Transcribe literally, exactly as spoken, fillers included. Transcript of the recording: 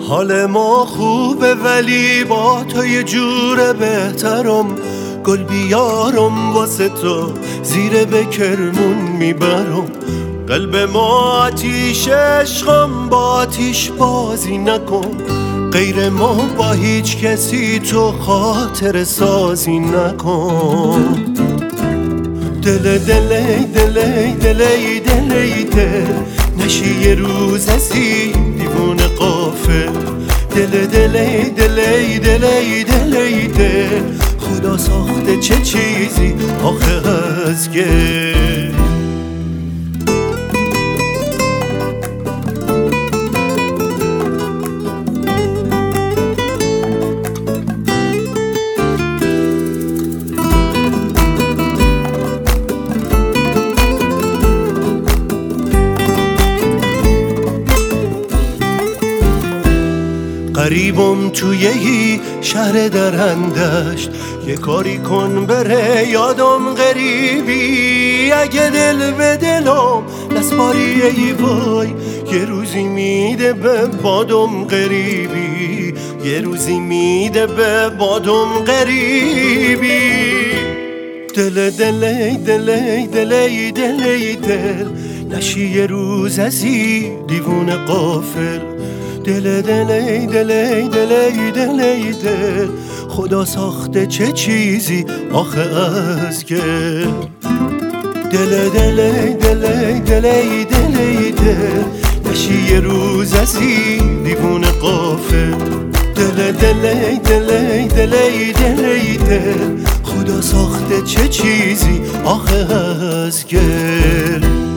حال ما خوبه ولی با تو یه جوره بهترم. گل بیارم واسه تو زیر بکرمون میبرم. قلب ما آتیش عشقم با آتیش بازی نکن. غیر ما با هیچ کسی تو خاطر سازی نکن. دل دلی دلی دلی دلی دل نشی یه روز ازی دیوونه قافل. دل دلی دلی دلی دلی دل خدا ساخته چه چیزی آخه از گل. غریبم توی ای شهر درندشت. یه کاری کن بره یادم غریبی. اگه دل به دلم نسپاری ای وای یه روزی میده به بادم غریبی. یه روزی میده به بادم غریبی. دل دلی دلی دلی دلی دل نشی یه روز ازی دیوونه قافل. دل دلی دلی دلی دلی دل خدا ساخته چه چیزی آخه از گل. دل دلی دلی دلی دلی دل نشی یه روز ازی دیوونه قافل. دل دلی دلی دلی دلی دل خدا ساخته چه چیزی آخه از گل.